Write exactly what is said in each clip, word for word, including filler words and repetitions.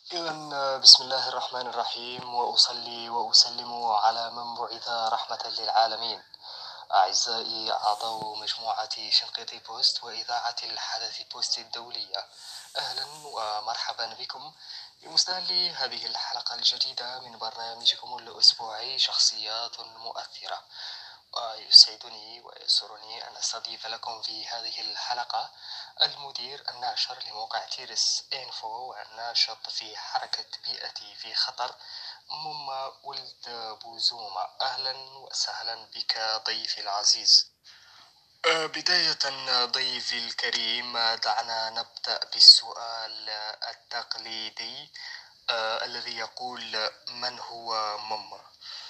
إذا بسم الله الرحمن الرحيم، وأصلي وأسلم على من بعث رحمة للعالمين. أعزائي أعضاء مجموعة شنقيطي بوست وإذاعة الحدث بوست الدولية، أهلا ومرحبا بكم بمستهل هذه الحلقة الجديدة من برنامجكم الأسبوعي شخصيات مؤثرة. ويسعدني ويسرني أن أستضيف لكم في هذه الحلقة المدير الناشر لموقع تيرس إنفو والناشط في حركة بيئتي في خطر، مما ولد بوزوما. أهلا وسهلا بك ضيفي العزيز. أه، بداية ضيفي الكريم، دعنا نبدأ بالسؤال التقليدي أه، الذي يقول: من هو ماما؟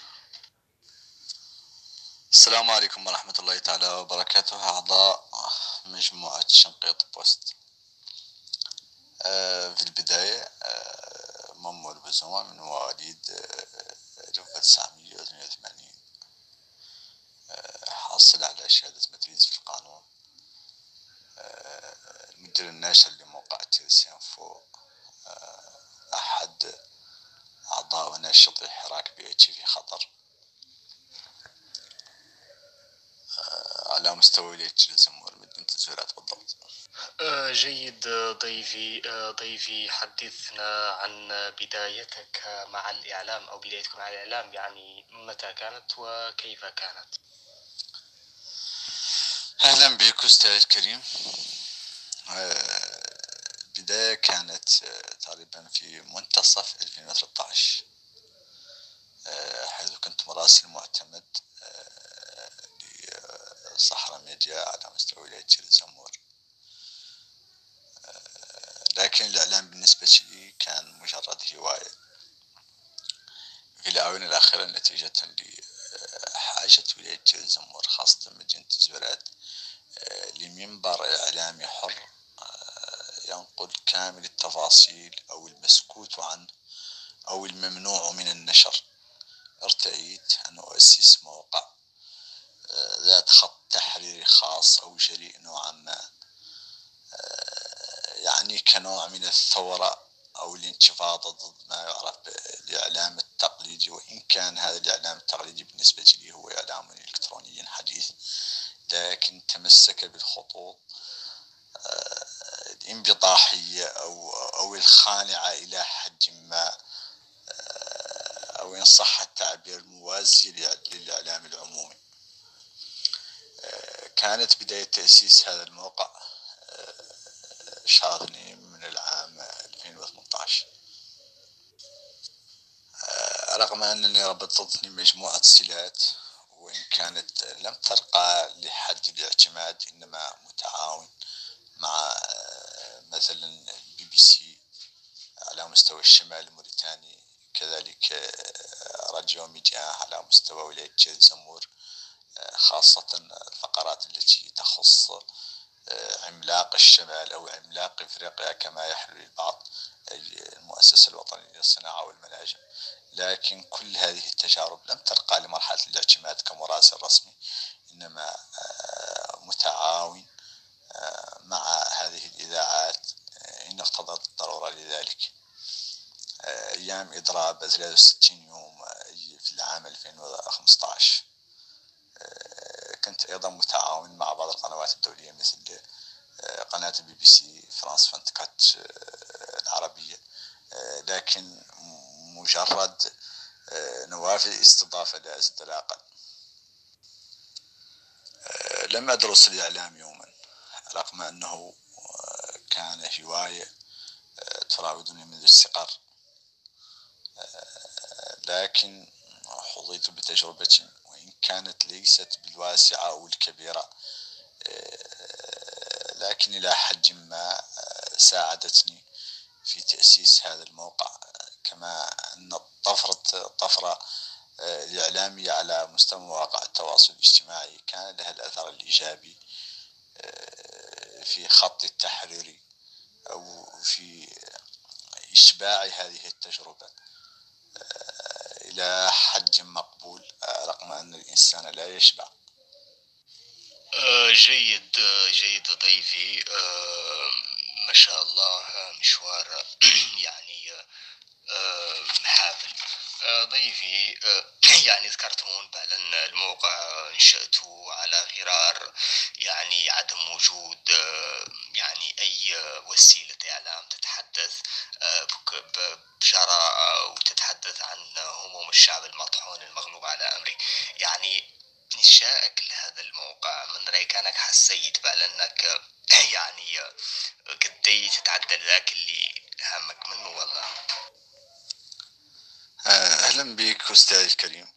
السلام عليكم ورحمة الله تعالى وبركاته، أعضاء مجموعة شنقيط بوست. آه، في البداية آه، ممو البزومة من مواليد ألف وتسعمية وثمانية وثمانين، حاصل على شهادة مدريس في القانون، آه، المدير الناشر لموقع تيرس إنفو، أحد أعضاء وناشطي حراك بيئتي في خطر على مستوى ولاية جلسمور مدينة الزهرات بالضبط. آه، جيد. ضيفي آه، ضيفي حدثنا عن بدايتك مع الإعلام، أو بدايتك مع الإعلام، يعني متى كانت وكيف كانت؟ أهلا بك أستاذ الكريم. البداية كانت تقريبا في منتصف ألفين وثلاثة عشر، حيث كنت مراسل معتمد لصحراء ميديا على مستوى ولاية جلسمور. لكن الإعلام بالنسبة لي كان مجرد هواية. في الآونة الأخيرة نتيجة لحاجة ولاية جلسمور خاصة مدينة الزبرات لمنبر إعلامي حر ينقل كامل التفاصيل أو المسكوت عنه أو الممنوع من النشر، ارتأيت أن أؤسس موقع ذات خط تحريري خاص أو جريء نوعا ما، يعني كنوع من الثورة أو الانتفاضة ضد ما يعرف بالإعلام التقليدي، وإن كان هذا الإعلام التقليدي بالنسبة لي هو إعلام إلكتروني حديث، لكن تمسك بالخطوط الانبطاحية أو أو الخانعة إلى حد ما، أو إن صح التعبير الموازي للإعلام العمومي. كانت بداية تأسيس هذا الموقع شهر اثنين من العام ألفين وثمانية عشر، رغم أنني ربطتني مجموعة صلات، وإن كانت لم ترقى لحد الاعتماد، إنما متعاون مع مثلا بي بي سي على مستوى الشمال الموريتاني، كذلك راديو ميديا على مستوى ولاية جلسمور، خاصة الفقرات التي تخص عملاق الشمال أو عملاق إفريقيا كما يحلو البعض، المؤسسة الوطنية للصناعة والمناجم. لكن كل هذه التجارب لم ترقى لمرحلة الاعتماد كمراسل رسمي، إنما متعاون مع هذه الإذاعات إن اقتضت الضرورة لذلك. أيام إضراب ثلاثة وستين يوم في العام ألفين وخمسة عشر كنت أيضا متعاون مع بعض القنوات الدولية مثل قناة البي بي سي فرانس فانتكات العربية، لكن مجرد نوافذ استضافة لا أزيد ولا أقل. لم أدرس الإعلام يوما، رغم أنه كان هواية تراودني منذ الصغر، لكن حظيت بتجربة وإن كانت ليست بالواسعة أو الكبيرة، لكن إلى حد ما ساعدتني في تأسيس هذا الموقع. كما أن الطفرة الطفرة الإعلامية على مستوى مواقع التواصل الاجتماعي كان لها الأثر الإيجابي في خط التحريري أو في إشباع هذه التجربة إلى حد مقبول، رغم أن الإنسان لا يشبع. آه، جيد. آه، جيد ضيفي. آه، ما شاء الله، مشوار يعني اللي يعني ذكرتهن بأن الموقع نشأته على غرار يعني عدم وجود يعني أي وسيلة إعلام تتحدث بجراءة وتتحدث عن هموم الشعب المطحون المغلوب على أمره. يعني إنشائك لهذا الموقع من رأيك أنك حسيت بأنك يعني قدي تتعدى ذاك اللي هامك منه ولا؟ أهلا بك أستاذ الكريم.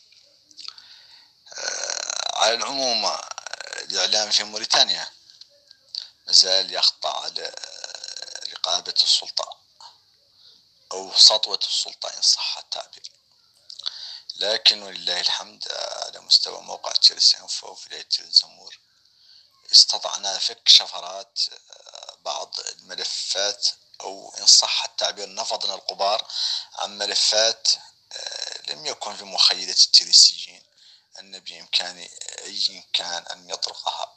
على العموم الإعلام في موريتانيا مازال يخضع على رقابة السلطة أو سطوة السلطة إن صح التعبير، لكن ولله الحمد على مستوى موقع تيرس إنفو في ولاية الزمور استطعنا فك شفرات بعض الملفات، أو إن صح التعبير نفضنا الغبار عن ملفات لم يكن في مخيلة التيريسيين أن بإمكان أي كان أن يطرقها.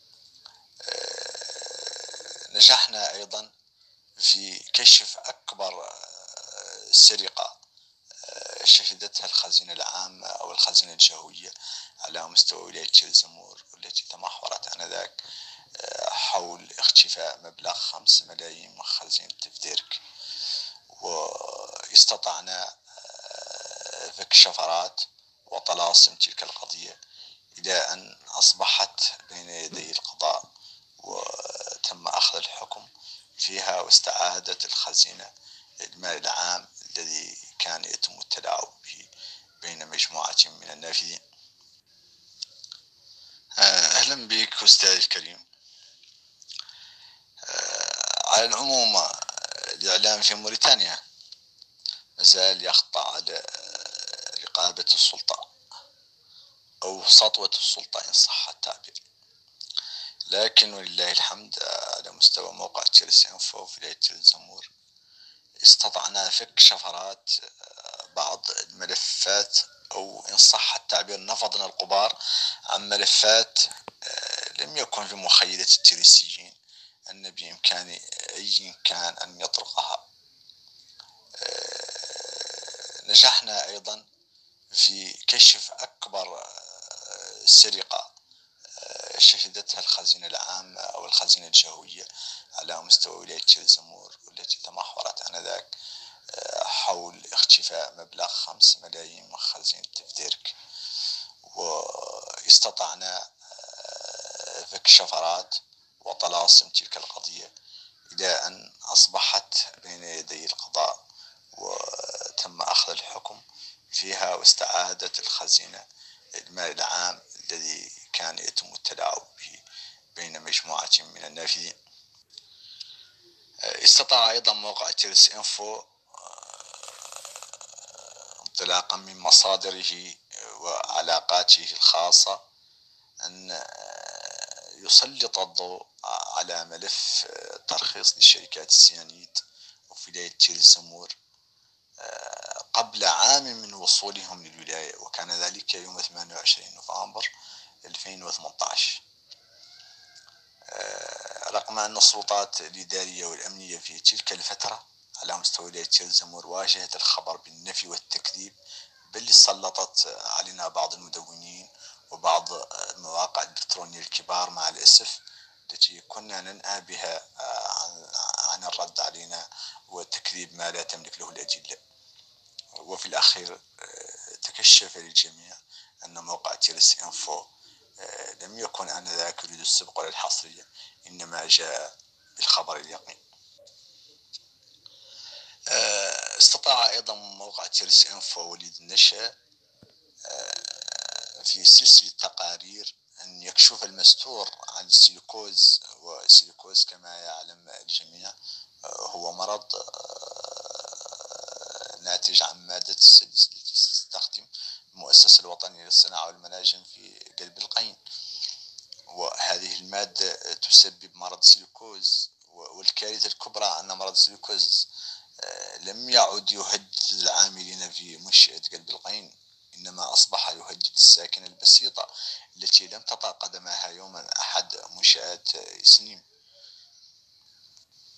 نجحنا أيضا في كشف أكبر سرقة شهدتها الخزينة العامة أو الخزينة الجهوية على مستوى ولاية الزمور، والتي تمحورت آنذاك حول اختفاء مبلغ خمس ملايين من خزينة تفديرك. واستطعنا فك شفرات وطلاسم تلك القضية إلى أن أصبحت بين يدي القضاء وتم أخذ الحكم فيها، واستعادت الخزينة المال العام الذي كان يتم التلاعب به بين مجموعة من النافذين. أهلا بك أستاذ الكريم. على العموم الإعلام في موريتانيا مازال يخضع على رقابة السلطة أو سطوة السلطة إن صح التعبير، لكن ولله الحمد على مستوى موقع تيرس إنفو في ولاية الزمور استطعنا فك شفرات بعض الملفات، أو إن صح التعبير نفضنا الغبار عن ملفات لم يكن في مخيلة التيريسيين أن بإمكان أي كان أن يطرقها. نجحنا أيضا في كشف أكبر سرقة شهدتها الخزينة العامة أو الخزينة الجهوية على مستوى ولاية الزمور، والتي تمحورت آنذاك حول اختفاء مبلغ خمس ملايين من خزينة تفديرك. واستطعنا فك شفرات وطلاسم تلك القضية إلى أن أصبحت بين يدي القضاء وتم أخذ الحكم فيها، واستعادت الخزينة المال العام الذي كان يتم التلاعب به بين مجموعة من النافذين. استطاع أيضا موقع تيرس إنفو انطلاقا من مصادره وعلاقاته الخاصة أن يسلط الضوء على ملف ترخيص للشركات السيانيد وفي ولاية الزمور قبل عام من وصولهم للولاية، وكان ذلك يوم ثمانية وعشرين نوفمبر ألفين وثمانية عشر. رغم أن السلطات الإدارية والأمنية في تلك الفترة على مستوى ولاية الزمور واجهت الخبر بالنفي والتكذيب، بل سلطت علينا بعض المدونين وبعض المواقع الإلكترونية الكبار مع الأسف التي كنا ننأى بها عن الرد علينا وتكذيب ما لا تملك له الأدلة. وفي الأخير تكشف للجميع أن موقع تيرس إنفو لم يكن آنذاك يريد السبق ولا الحصرية، إنما جاء بالخبر اليقين. استطاع أيضا موقع تيرس إنفو وليد النشأ في سلسلة تقارير أن يكشف المستور عن السيليكوز. والسيليكوز كما يعلم الجميع هو مرض ناتج عن مادة السيليس التي تستخدم المؤسسة الوطنية للصناعة والمناجم في قلب القين، وهذه المادة تسبب مرض السيليكوز. والكارثة الكبرى أن مرض السيليكوز لم يعد يهدد العاملين في منشأة قلب القين، إنما أصبح يهدد الساكنة البسيطة التي لم تطأ قدمها يوما أحد منشآت سنيم.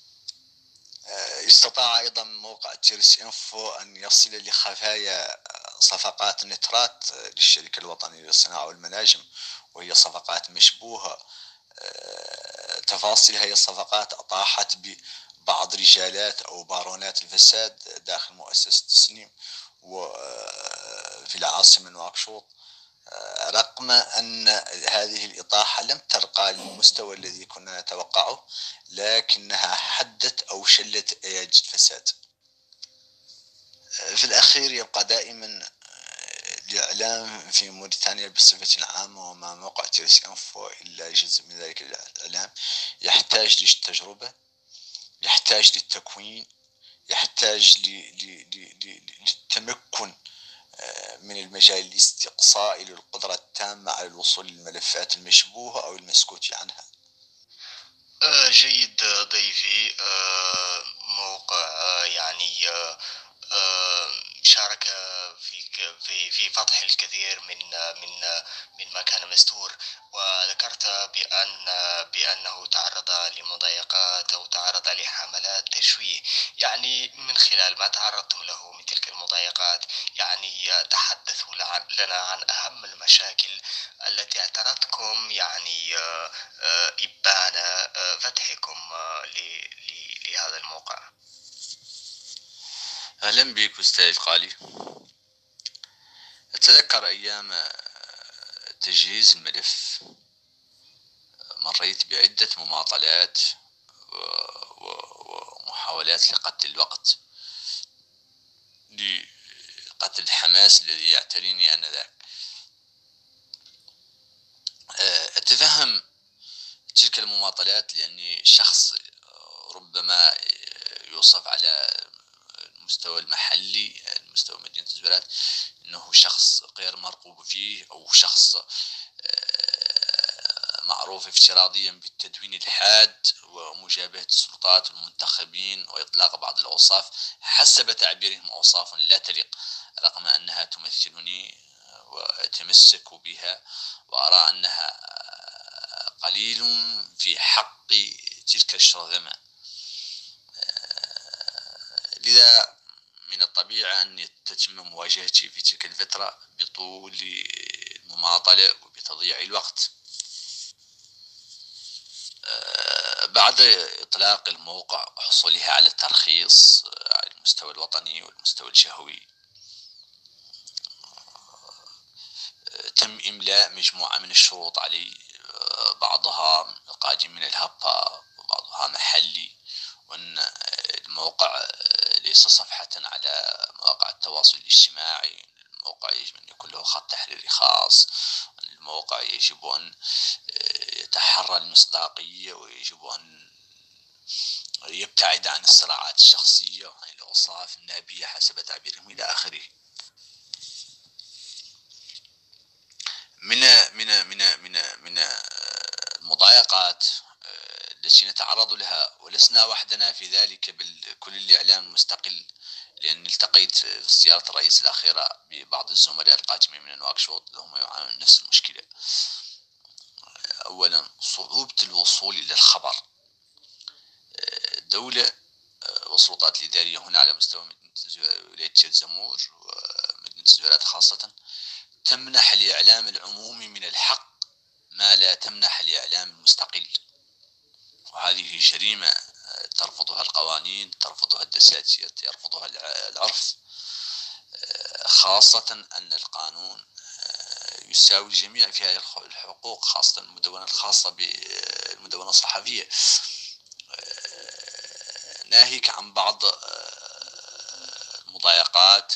استطاع أيضا موقع تيرس إنفو أن يصل لخفايا صفقات نترات للشركة الوطنية للصناعة والمناجم، وهي صفقات مشبوهة. تفاصيل هذه الصفقات أطاحت ببعض رجالات أو بارونات الفساد داخل مؤسسة تسنيم وفي العاصمة نواكشوط، رغم أن هذه الإطاحة لم ترقى للمستوى الذي كنا نتوقعه، لكنها حدت أو شلت أياج الفساد. في الأخير يبقى دائما الإعلام في موريتانيا بصفة عامة، وما موقع تيرس إنفو إلا جزء من ذلك الإعلام، يحتاج للتجربة، يحتاج للتكوين، يحتاج للتمكن من المجال الاستقصائي للقدرة التامة على الوصول للملفات المشبوهة أو المسكوت عنها. جيد ضيفي. موقع يعني شارك في في في فتح الكثير من من مما كان مستور، وذكرت بأن بأنه تعرض لمضايقات أو تعرض لحملات تشويه. يعني من خلال ما تعرضتم له من تلك المضايقات، يعني تحدثوا لنا عن أهم المشاكل التي اعترتكم يعني إبان فتحكم لهذا الموقع. أهلا بك أستاذ قالي. أتذكر أيام تجهيز الملف مريت بعدة مماطلات ومحاولات لقتل الوقت، لقتل الحماس الذي يعتريني آنذاك. أتفهم تلك المماطلات لأني شخص ربما يوصف على المستوى المحلي، المستوى مدينة الزبيرات، انه شخص غير مرغوب فيه، او شخص معروف افتراضيا بالتدوين الحاد ومجابهة السلطات والمنتخبين واطلاق بعض الاوصاف حسب تعبيرهم اوصاف لا تليق، رغم انها تمثلني واتمسك بها وارى انها قليل في حق تلك الشرذمة. لذا من الطبيعي أن تتم مواجهتي في تلك الفترة بطول المماطلة وبتضييع الوقت. بعد إطلاق الموقع وحصولها على الترخيص على المستوى الوطني والمستوى الجهوي، تم إملاء مجموعة من الشروط علي، بعضها قادم من الهبة وبعضها محلي، وأن الموقع ليس صفحة على مواقع التواصل الاجتماعي، الموقع يجب أن يكون له خط تحريري خاص، الموقع يجب أن يتحرى المصداقية، ويجب أن يبتعد عن الصراعات الشخصية، عن الأوصاف النابية حسب تعبيرهم إلى آخره. من من من من من المضايقات التي نتعرض لها، ولسنا وحدنا في ذلك، بل كل الإعلام المستقل، لأن التقيت في زيارة الرئيس الأخيرة ببعض الزملاء القادمين من نواكشوط هم يعانون نفس المشكلة. أولا، صعوبة الوصول إلى الخبر. الدولة والسلطات الإدارية هنا على مستوى ولاية تشيرزمور ومدينة الزبيرات خاصة تمنح الإعلام العمومي من الحق ما لا تمنح الإعلام المستقل، وهذه جريمة ترفضها القوانين، ترفضها الدساتير، يرفضها العرف، خاصة أن القانون يساوي الجميع في هذه الحقوق، خاصة المدونة الخاصة بالمدونة الصحفية، ناهيك عن بعض المضايقات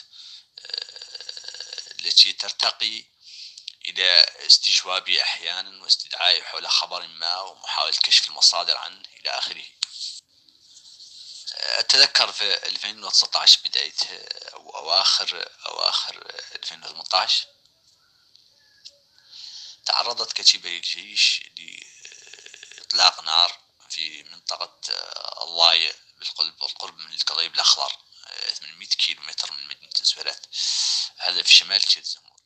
التي ترتقي إلى استجوابي أحيانا واستدعائي حول خبر ما ومحاولة كشف المصادر عنه إلى آخره. أتذكر في ألفين وتسعة عشر بداية أو أواخر أواخر ألفين وثمانية عشر تعرضت كتيبة الجيش لإطلاق نار في منطقة الضايع بالقرب من القضيب الأخضر، ثمانمئة كيلو متر من مدينة الزبيرات، هذا في شمال تشيرزمور.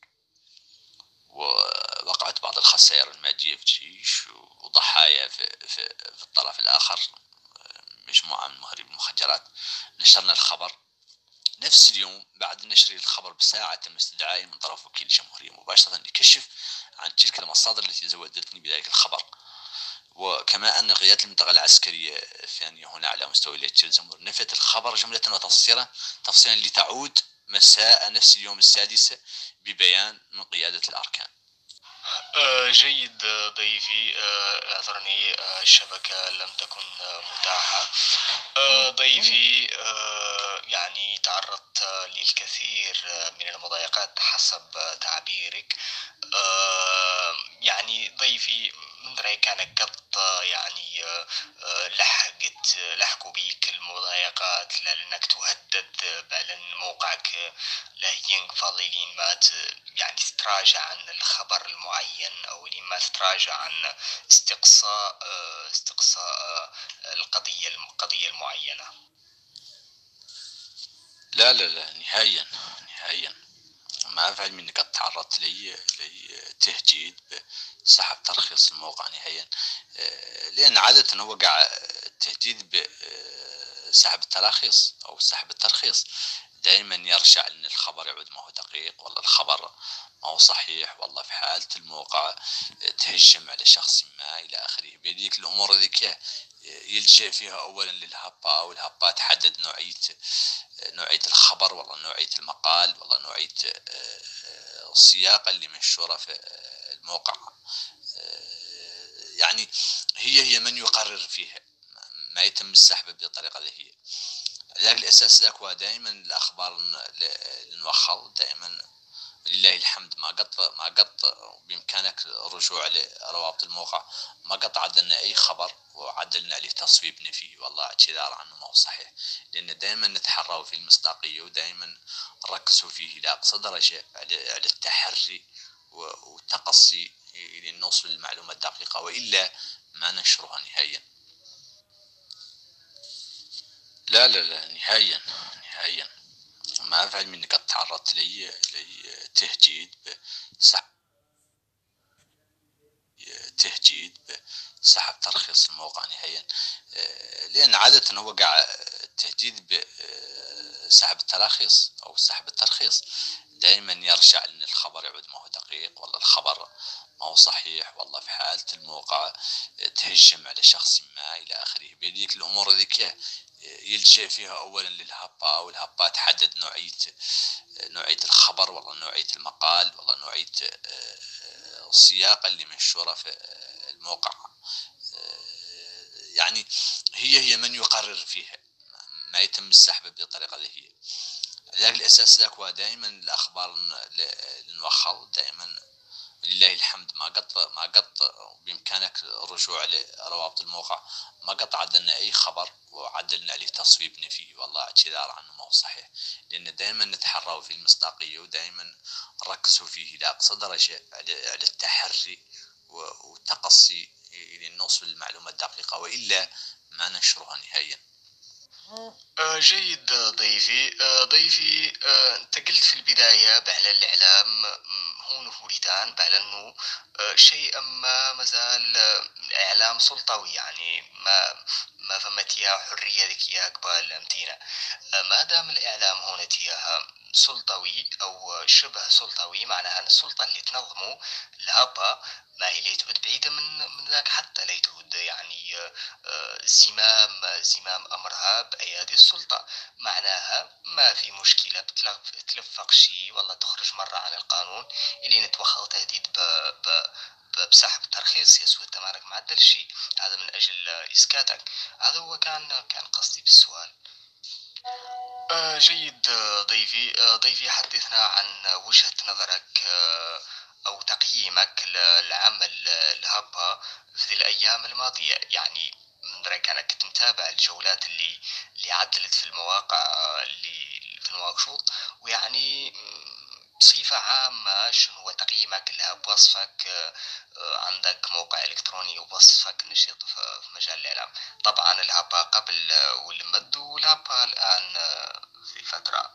ووقعت بعض الخسائر المادية في الجيش وضحايا في, في, في الطرف الآخر، مجموعة من مهربي المخدرات. نشرنا الخبر نفس اليوم بعد نشر الخبر بساعة تم استدعائي من طرف وكيل الجمهورية مباشرة لكشف عن تلك المصادر التي زودتني بذلك الخبر، وكما أن قيادة المنطقة العسكرية الثانية هنا على مستوى ولاية تشيلزمور نفت الخبر جملة وتفصيلا تفصيلا لتعود مساء نفس اليوم السادسة ببيان من قيادة الأركان. آه جيد ضيفي. آه اعذرني، آه الشبكة لم تكن آه متاحة. آه ضيفي، آه يعني تعرضت آه للكثير آه من المضايقات حسب آه تعبيرك. آه يعني ضيفي، من رأيك كان قط آه يعني آه آه لحقت لحقوا بيك المضايقات لأنك تهدد بأن موقعك آه لا ينقفل لين ما ت- يعني تتراجع عن الخبر المعين، أو لين ما تتراجع عن استقصاء آه استقصاء آه القضية القضية المعينة. لا لا لا نهائيا نهائيا ما أفعل مني قد تعرضت لي لتهديد بسحب ترخيص الموقع نهائيا، لأن عادة وقع التهديد بسحب التراخيص أو سحب الترخيص دائما يرجع أن الخبر يعود ما هو دقيق، والله الخبر ما هو صحيح، والله في حالة الموقع تهجم على شخص ما إلى آخره. بهذيك الأمور ذيك يلجأ فيها أولا للهبة، والهبة تحدد نوعية نوعية الخبر، والله نوعية المقال، والله نوعية السياق اللي منشورة في الموقع. يعني هي هي من يقرر فيها، ما يتم السحب بطريقة ذي هي. لذلك الأساس ذاك هو دائما الأخبار الموخر دائما لله الحمد ما قط ما قط بإمكانك الرجوع لروابط الموقع، ما قط عدلنا أي خبر وعدلنا عليه تصويبنا فيه والله اعتذار عنه ما هو صحيح، لأن دائما نتحروا في المصداقية ودائما نركزوا فيه إلى أقصى درجة على التحري والتقصي لنوصل للمعلومة الدقيقة، وإلا ما ننشرها نهائيا. لا لا لا نهائيا نهائيا ما أفعل مني قد تعرضت لي لتهديد بسحب تهديد بسحب ترخيص الموقع نهائيا، لأن عادة وقع التهديد بسحب التراخيص أو سحب الترخيص دائما يرجع أن الخبر يعود ما هو دقيق، والله الخبر ما هو صحيح، والله في حالة الموقع تهجم على شخص ما إلى آخره. بهذيك الأمور ذيك يلجأ فيها أولا للهبة، والهبة تحدد نوعية نوعية الخبر، والله نوعية المقال، والله نوعية السياق اللي منشورة في الموقع. يعني هي هي من يقرر فيها، ما يتم السحب بطريقة ذي هي. لذلك الأساس ذاك هو دائما الأخبار الموخر دائما لله الحمد ما قط ما قط بإمكانك الرجوع لروابط الموقع، ما قط عدلنا أي خبر وعدلنا عليه تصويبنا فيه والله اعتذار عنه ما هو صحيح، لأن دائما نتحروا في المصداقية ودائما نركزوا فيه إلى أقصى درجة على التحري والتقصي لنوصل للمعلومة الدقيقة، وإلا ما ننشرها نهائيا. آه جيد ضيفي. آه ضيفي، آه انت قلت في البداية بأعلى الإعلام هون في موريتان بأنه آه شيئا ما مازال آه إعلام سلطوي، يعني ما ما فمت يا حرية ذيك يا قبال أمتينا. آه ما دام الإعلام هون تياها سلطوي أو شبه سلطوي، معناها أن السلطة اللي تنظمه الهبة ما هي ليتعود بعيدة من من ذاك، حتى ليتعود يعني آه، زمام زمام أمرها بأيادي السلطة. معناها ما في مشكلة بتلف- تلفق شي والله تخرج مرة عن القانون اللي نتوخى تهديد ب ب ب- بسحب ترخيص يسوى تمارك معدل شي، هذا من أجل إسكاتك. هذا هو كان كان قصدي بالسؤال. آه جيد. آه، ضيفي آه ضيفي حدثنا عن وجهة نظرك آه أو تقييمك للعمل الهبة في الأيام الماضية. يعني من رأيك أنا كنت متابع الجولات اللي اللي عدلت في المواقع آه، اللي في نواكشوط، ويعني بصفة عامة شنو هو تقييمك لها بوصفك؟ آه، آه، عندك موقع إلكتروني وبوصفك نشيط في في مجال الإعلام. طبعا الهبة قبل آه، والمد، والهبة الآن آه، في فترة.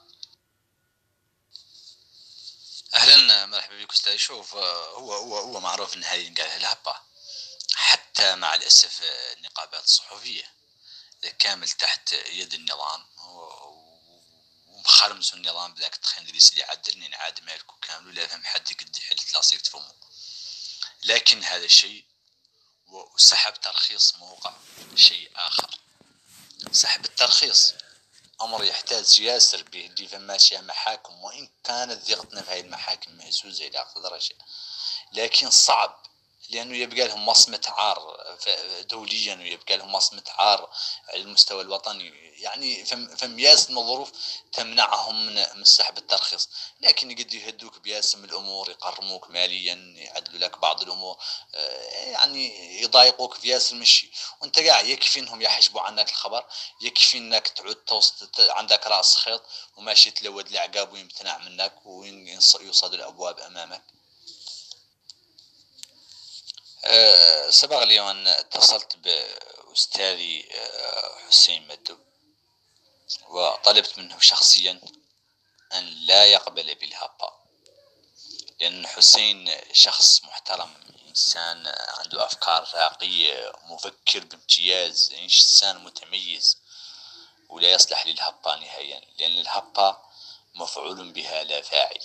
أهلا مرحبا بك أستاذ. شوف هو هو هو معروف أن هذه قال الهبة، حتى مع الأسف النقابات الصحفية كامل تحت يد النظام، خرمزوا النظام بذاك التخين دريس اللي عدلني نعاد مالكو كامل ولا فهم حد قد حلت لاصيك تفهمه. لكن هذا الشيء وسحب ترخيص موقع شيء آخر. سحب الترخيص أمر يحتاج ياسر به اللي فماشيها محاكم، وإن كانت ضغطنا في هذه المحاكم مهزوزة إلى أقصى درجة، لكن صعب لأنه يبقى لهم وصمة عار دوليا ويبقى لهم وصمة عار على المستوى الوطني. يعني فم, فم ياس من الظروف تمنعهم من, من سحب الترخيص، لكن يقد يهدوك بياسم الأمور، يقرموك ماليا، يعدلوا لك بعض الأمور، يعني يضايقوك بياس المشي، وانت قاعد يكفي انهم يحجبوا عنك الخبر، يكفي انك تعود توصل عندك رأس خيط وماشي تلود العقاب ويمتنع منك ويوصد الأبواب أمامك. أه سبق لي وأن اتصلت بأستاذي أه حسين مدو وطلبت منه شخصيا أن لا يقبل بالهبة، لأن حسين شخص محترم، إنسان عنده أفكار راقية، مفكر بامتياز، إنسان متميز، ولا يصلح للهبة نهائيا، لأن الهبة مفعول بها لا فاعل.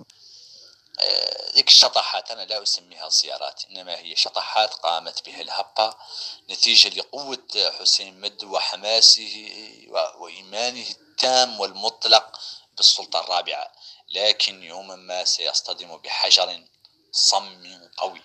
ذيك الشطحات أنا لا أسميها زيارات، إنما هي شطحات قامت بها الهبة نتيجة لقوة حسين مد وحماسه وإيمانه التام والمطلق بالسلطة الرابعة، لكن يوما ما سيصطدم بحجر صم قوي،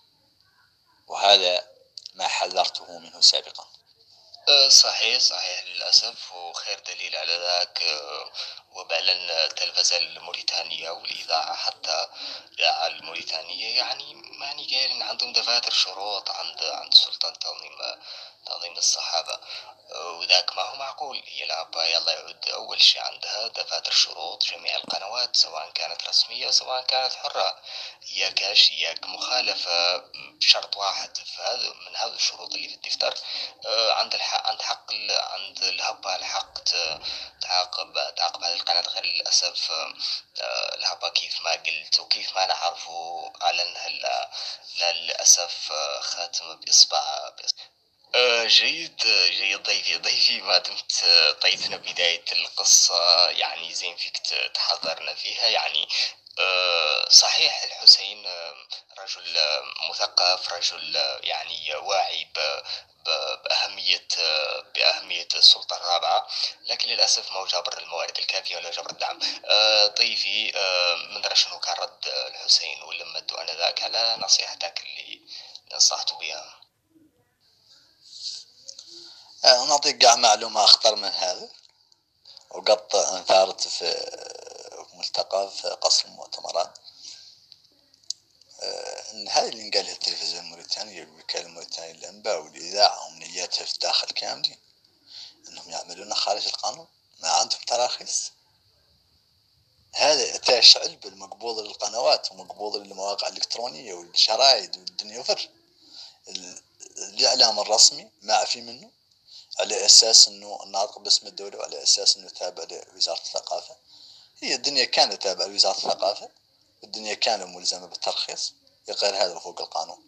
وهذا ما حذرته منه سابقا. صحيح صحيح للأسف، وخير دليل على ذاك وبإعلان التلفزة الموريتانية والإذاعة، حتى الإذاعة الموريتانية يعني يعني قايلين عندهم دفاتر شروط عند عند سلطة تنظيم تنظيم الصحابة، وذاك ما هو معقول. هي العبا يلا يعود أول شيء عندها دفاتر شروط جميع القنوات سواء كانت رسمية سواء كانت حرة، إياك هاش إياك مخالفة بشرط واحد، فهذا من هذه الشروط اللي في الدفتر عند الحق عند حق عند الهبة الحق تعاقب تعاقب هذه القناة. غير للأسف الهبة كيف ما قلت وكيف ما نعرفه أعلنها للأسف خاتم بإصبع. جيد جيد ضيفي ضيفي ما دمت طيتنا بداية القصة، يعني زين فيك تحضرنا فيها. يعني صحيح الحسين رجل مثقف، رجل يعني واعي بأهمية بأهمية السلطة الرابعة، لكن للأسف ما هو جابر الموارد الكافية ولا جابر الدعم. ضيفي من درى شنو كان رد الحسين ولما ادو أنا ذاك على نصيحتك اللي نصحته بها؟ نعطيك قاع معلومة أخطر من هذا، وقد انثارت في ملتقى في قصر المؤتمرات، ان هذه اللي قالها التلفزيون الموريتاني والوكالة الموريتانية للأنباء والإذاعة ومنياتها في الداخل كاملين انهم يعملون خارج القانون، ما عندهم تراخيص. هذا اتاش علب المقبوض للقنوات ومقبوض للمواقع الإلكترونية والشرايد والدنيا فر. الإعلام الرسمي ما في منه على أساس أنه الناطق باسم الدولة وعلى أساس أنه تابع لوزارة الثقافة. هي الدنيا كانت تابعة لوزارة الثقافة والدنيا كانت ملزمة بالترخيص، غير هذا فوق القانون.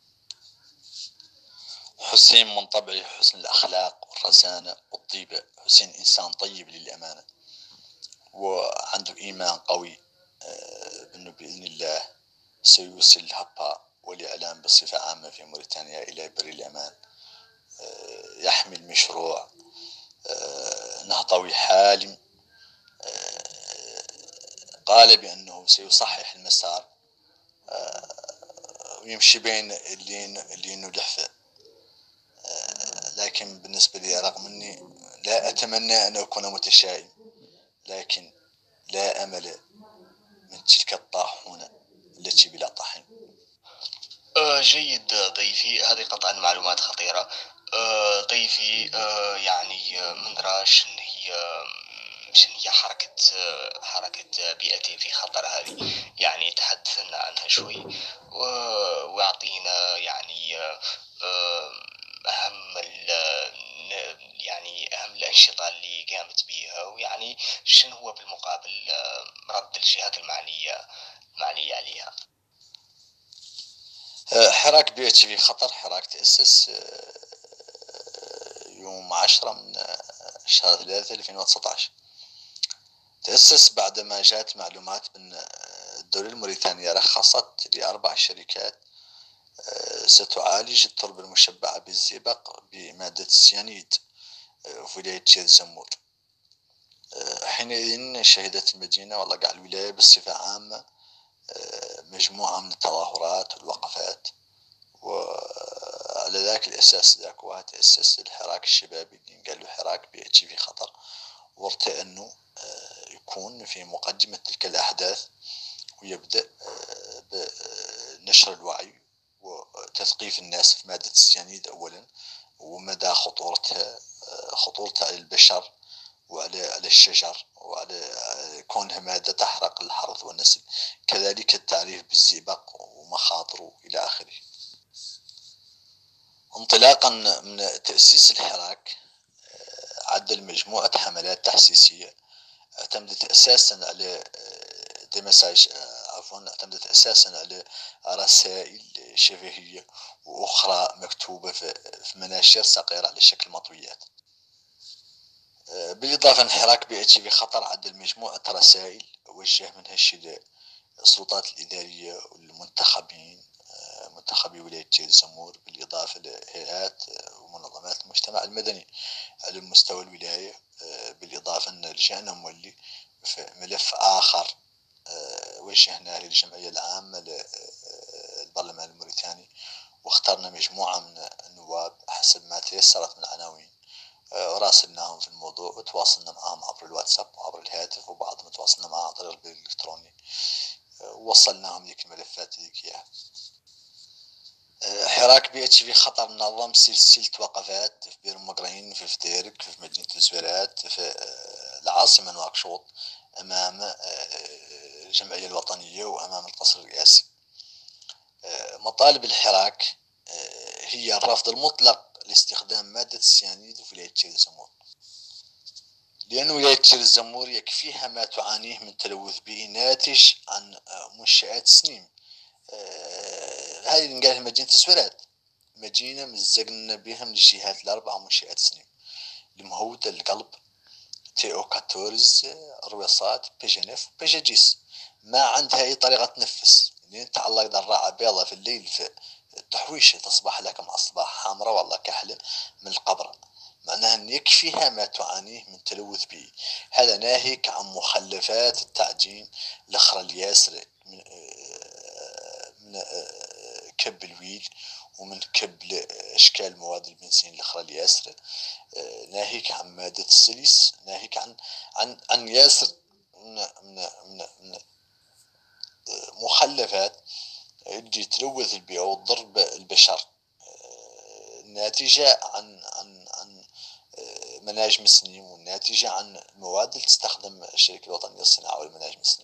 حسين من طبعه حسن الأخلاق والرزانة والطيبة، حسين إنسان طيب للأمانة وعنده إيمان قوي بأنه بإذن الله سيوصل الهبة والإعلام بصفة عامة في موريتانيا إلى بر الأمان. يحمل مشروع نهضوي حالم، قال بأنه سيصحح المسار ويمشي بين اللين اللين واللحفة. لكن بالنسبة لي رغم أني لا أتمنى أن أكون متشائم، لكن لا أمل من تلك الطاحونة التي بلا طحن. جيد ضيفي، هذه قطعا معلومات خطيرة. ضيفي يعني من رأى شن هي شن هي حركة حركة بيئتي في خطر هذه، يعني تحدثنا عنها شوي ويعطينا يعني أهم يعني أهم الأنشطة اللي قامت بها، ويعني شنو هو بالمقابل رد الجهات المعنية المعنية عليها. حراك بيئتي في خطر، حراك تأسس يوم عشرة من شهر ثلاثة ألفين وتسعة عشر، تأسس بعدما جاءت معلومات بأن الدولة الموريتانية رخصت لأربع شركات ستعالج التربة المشبعة بالزئبق بمادة السيانيد في ولاية شير زمور. حينئذ شهدت المدينة والله قاع الولاية بصفة عامة مجموعة من التظاهرات والوقفات، وعلى ذاك الأساس ذاك وقت تأسس الحراك الشبابي اللي قالوا حراك بيئتي في خطر، وارتأى أنه يكون في مقدمة تلك الأحداث ويبدأ بنشر الوعي وتثقيف الناس في مادة السيانيد أولا، ومدى خطورتها خطورتها على البشر وعلى على الشجر وعلى كونها مادة تحرق الحرث والنسل، كذلك التعريف بالزئبق ومخاطره إلى آخره. انطلاقا من تأسيس الحراك عدل مجموعة حملات تحسيسية اعتمدت أساسا على ديمساج عفوا اعتمدت أساسا على رسائل شفهية وأخرى مكتوبة في مناشير صغيرة على شكل مطويات. بالإضافة انحراك بيئتي في خطر عدل مجموعة رسائل وجه منها الشدة السلطات الإدارية والمنتخبين منتخبي ولاية شير زمور، بالإضافة لهيئات ومنظمات المجتمع المدني على مستوى الولاية، بالإضافة أن لجأنا مولي في ملف آخر وجهناه للجمعية العامة للبرلمان الموريتاني، واخترنا مجموعة من النواب حسب ما تيسرت من عناوين، وراسلناهم في الموضوع وتواصلنا معهم عبر الواتساب وعبر الهاتف، وبعضهم تواصلنا معهم عن طريق البريد الإلكتروني ووصلناهم ذيك الملفات ذيك إياها. حراك بيئتي في خطر نظم سلسلة وقفات في بير مقرين، في فتيرك، في مدينة الزويرات، في العاصمة نواكشوط، أمام الجمعية الوطنية وأمام القصر الرئاسي. مطالب الحراك هي الرفض المطلق لاستخدام مادة السيانيد في ولاية شير زمور، لأن ولاية شير زمور يكفيها ما تعانيه من تلوث بيئي ناتج عن منشآت سنيم. هذه اللي نقالها مدينة الزويرات، مدينة مزقنا بها من الجهات الأربعة منشآت سنيم، المهودة، القلب، تي او كاتورز، الرويصات، بيجنف، بيجاجيس، ما عندها أي طريقة تنفس، لأن تعلق ذراعة بيضة في الليل في التحويشة تصبح لك مع الصباح حامرة والله كحلة من القبر، معناها أن يكفيها ما تعانيه من تلوث بيئي. هذا ناهيك عن مخلفات التعجين الأخرى الياسرة من, من كب الويل ومن كب أشكال مواد البنزين الأخرى الياسرة، ناهيك عن مادة السليس، ناهيك عن عن عن ياسر من من من, من مخلفات اللي تلوث البيئة وتضر البشر، ناتجة عن عن عن مناجم السنيم، والناتجة عن المواد اللي تستخدم الشركة الوطنية للصناعة والمناجم السنيم.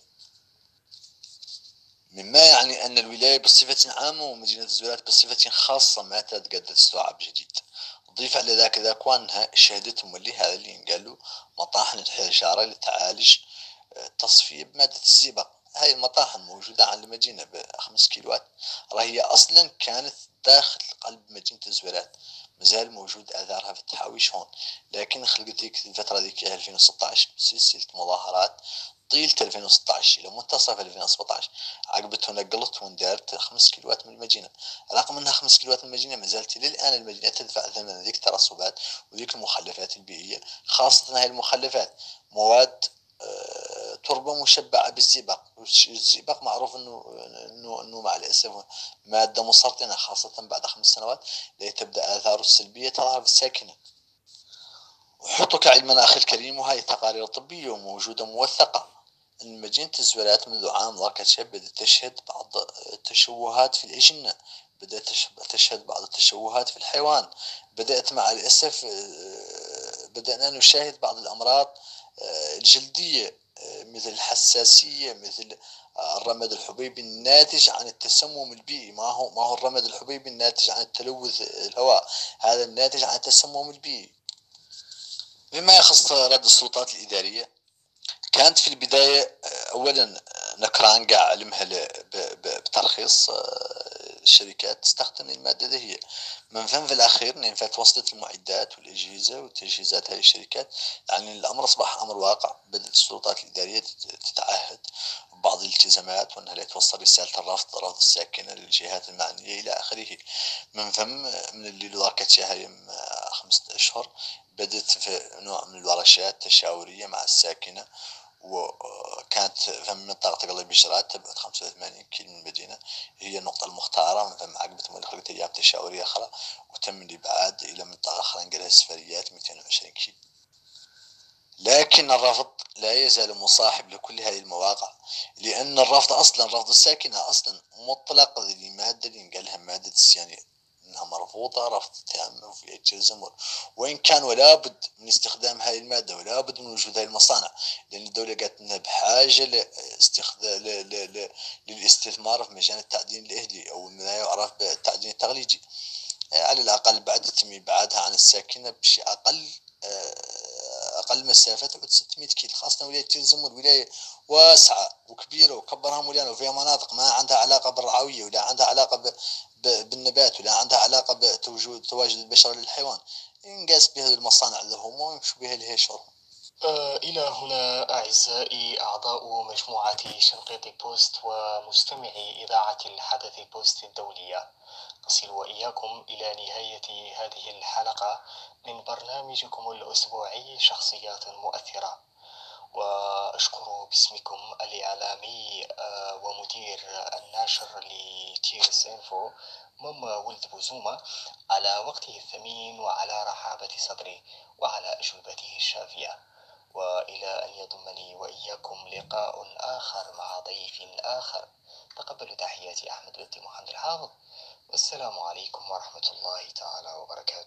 مما يعني أن الولاية بصفة عامة ومدينة الزويرات بصفة خاصة ما تتجدد استوعاب جديد. ضيف على ذاك ذاك وانها شهدتهم اللي هذا اللي قالوا مطاحن الحجارة لتعالج التصفية بمادة الزئبق. هاي المطاحن موجودة على المدينة بخمس كيلوات، راهي أصلا كانت داخل قلب مدينة الزويرات، مازال موجود آثارها في التحاويش هون، لكن خلقت ذيك الفترة ذيك ألفين وستة عشر سلسلة مظاهرات طيلة ألفين وستة عشر إلى منتصف ألفين وسبعة عشر، عقبتها نقلت وندارت خمس كيلوات من المدينة، رغم أنها خمس كيلوات من المدينة ما زالت للآن المدينة تدفع ثمن ذيك الترسبات وذيك المخلفات البيئية، خاصة هذه المخلفات مواد أه تربة مشبعة بالزئبق. الزئبق معروف انه انه انه مع الاسف مادة مسرطنة، خاصة بعد خمس سنوات لا تبدأ آثاره السلبية تظهر في الساكنة. وحطك علما أخي الكريم، وهي تقارير طبية وموجودة موثقة أن مدينة الزويرات منذ عام ذاك بدأت تشهد بعض التشوهات في الأجنة، بدأت تشهد بعض التشوهات في الحيوان، بدأت مع الأسف بدأنا نشاهد بعض الأمراض الجلدية مثل الحساسية، مثل الرمد الحبيبي الناتج عن التسمم البيئي. ما هو ما هو الرمد الحبيبي الناتج عن التلوث الهواء، هذا الناتج عن التسمم البيئي. مما يخص رد السلطات الإدارية، كانت في البداية أولا نكران قاع علمها بترخيص الشركات تستخدم المادة هي. من فهم في الأخير إن توصلت المعدات والأجهزة والتجهيزات هذه الشركات، يعني الأمر أصبح أمر واقع. بدأت السلطات الإدارية تتعهد ببعض الالتزامات، وأنها لا توصل رسالة الرفض رفض الساكنة للجهات المعنية إلى آخره. من فهم من اللي لاقتها يوم خمسة أشهر بدأت في نوع من الورشات التشاورية مع الساكنة، وكانت فم منطقة تقلب بشرات تبعد خمسة وثمانين كيلو من المدينة، هي النقطة المختارة. من فم عقبة مدخلة أيام تشاورية أخرى، وتم الإبعاد إلى منطقة أخرى نقلها السفريات مئتين وعشرين كيلو. لكن الرفض لا يزال مصاحب لكل هذه المواقع، لأن الرفض أصلا رفض الساكنة أصلا مطلق للمادة اللي نقلها مادة السيانية، انها مرفوضة رفض تام وفي التزام، وان كان ولا بد من استخدام هذه المادة ولا بد من وجود هذه المصانع، لان الدولة قالت انها بحاجة لاستخدام للاستثمار في مجال التعدين الاهلي او ما يعرف بالتعدين التغليجي. على الاقل بعد تم ابعادها عن الساكنة بشيء اقل اقل مسافة تعود ستمائة كيلو، خاصة ولاية تيرزمور ولاية واسعة وكبيرة وكبرها مليانة، وفيها مناطق ما عندها علاقة بالرعوية ولا عندها علاقة بالنبات ولا عندها علاقة بتواجد تواجد البشر للحيوان. ينقاس بها المصانع لهم ويمشوا بها لهشرهم. آه إلى هنا أعزائي أعضاء مجموعة شنقيطي بوست ومستمعي إذاعة الحدث بوست الدولية، نصل وإياكم إلى نهاية هذه الحلقة من برنامجكم الأسبوعي شخصيات مؤثرة، وأشكر باسمكم الإعلامي ومدير الناشر لتيرس إنفو ماما ولد بوزوما على وقته الثمين وعلى رحابة صدره وعلى أجوبته الشافية. وإلى أن يضمني وإياكم لقاء آخر مع ضيف آخر، تقبلوا تحياتي أحمد لطي محمد الحافظ، والسلام عليكم ورحمة الله تعالى وبركاته.